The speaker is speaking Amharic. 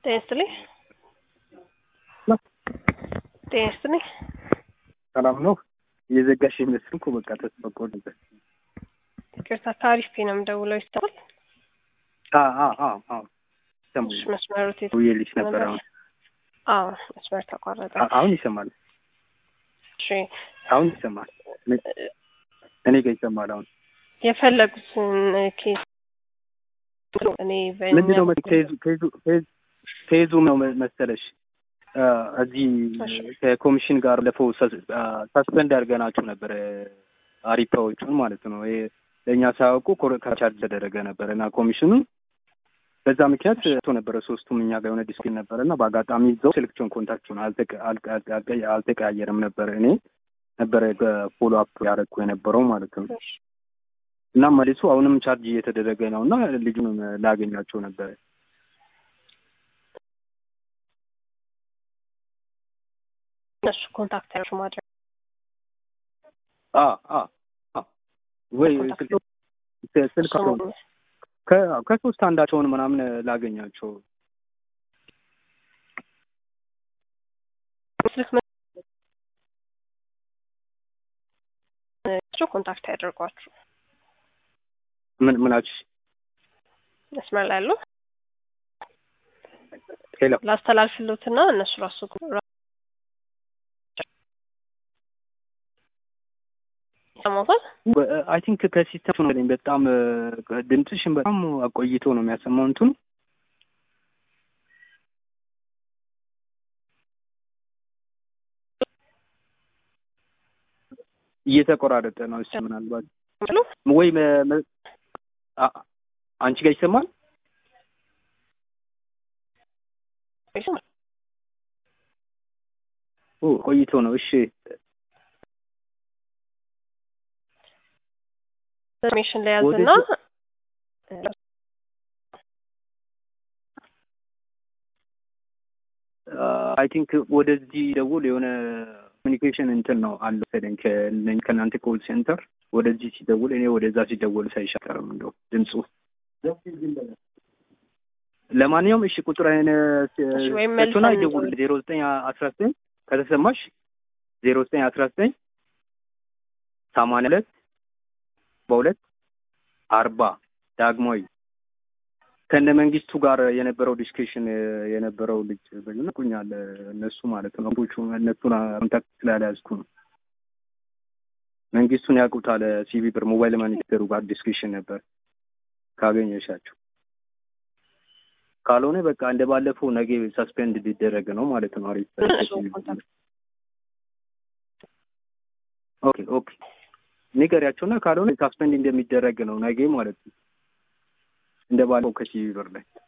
ጤና ይስጥልኝ ሰላም ነው የዘጋሽ ይመስልኩ በቃ ተስበቆ ነበር ይቅርታ ታሪፍ ነው ደውለው ይስተዋል ሰሙሽ መስመሩት ይልሽ ነበር መስመር ተቋረጠ አሁን ይሰማል እሺ አሁን ይሰማል እኔ ጋር ይሰማል አሁን የፈለጉትን ኬስ እኔ ምንድነው ኬዙ ነው መሰለሽ እዚህ ከኮሚሽን ጋር ለፈው ሰስፔንድ አድርገናችሁ ነበር አሪፓዎቹን ማለት ነው ለኛ ሳያውቁ ኮረካቻል ተደረገ ነበርና ኮሚሽኑ በዛ ምክንያት ነበር ሶስቱም እኛ ጋር የሆነ ዲስፕሊን ነበርና በአጋጣሚ ይዘው ሴሌክሽን ኮንታክቱን አልተቀያየረም ነበር እኔ ነበር ፎሎ አፕ ያደረኩ የነበረው ማለት ነው እና መልሱ አሁንም ቻርጅ እየተደረገ ነውና ልጁን ላገኛቸው ነበር እሱ ኮንታክት ያደርጉ ማድረግ ወይ ስልካቸው ከሶስት አንዳቸውን ምናምን ላገኛቸው ኮንታክት ያደርጓችሁ ምናች መስመር ላይ ያለው ሄሎ ላስተላልፍሉትና እነሱ ራሱ አይ ቲንክ ከሲስተም ነው በጣም ድምጽሽን በጣም አቆይቶ ነው የሚያሰማው እንትን እየተቆራረጠ ነው እሺ ምናልባት ወይ አንቺ ጋር ይሰማል ቆይቶ ነው እሺ ኢንፎርሜሽን ላይ ያዝና አይ ቲንክ ወደዚህ ደውል የሆነ ኮሙኒኬሽን እንትን ነው አለ ሰደንከ ከናንተ ኮል ሴንተር ወደዚህ ሲደውል እኔ ወደዛ ሲደውል ሳይሻከርም እንደው ድምጹ ለማንኛውም እሺ ቁጥር አይነ እሱና ይደውል 0919 ከተሰማሽ 0919 82 40 ዳግሞይ ከነ መንግስቱ ጋር የነበረው ዲስከሽን የነበረው ልጅ በእነቁኛል እነሱ ማለት ነው እነሱና ኮንታክት ስላልያዝኩ ነው መንግስቱን ያውቁታል ሲቪ ብር ሞባይል ማኒተሩ ጋር ዲስከሽን ነበር ካገኘሻቸው ካልሆነ በቃ እንደባለፈው ነገ ሰስፔንድ ሊደረግ ነው ማለት ነው አሪፍ ኦኬ ንገሪያቸውና ካልሆነ ሰስፔንድ እንደሚደረግ ነው ነገ ማለት ነው እንደባለፈው ከሲቪ ብር ላይ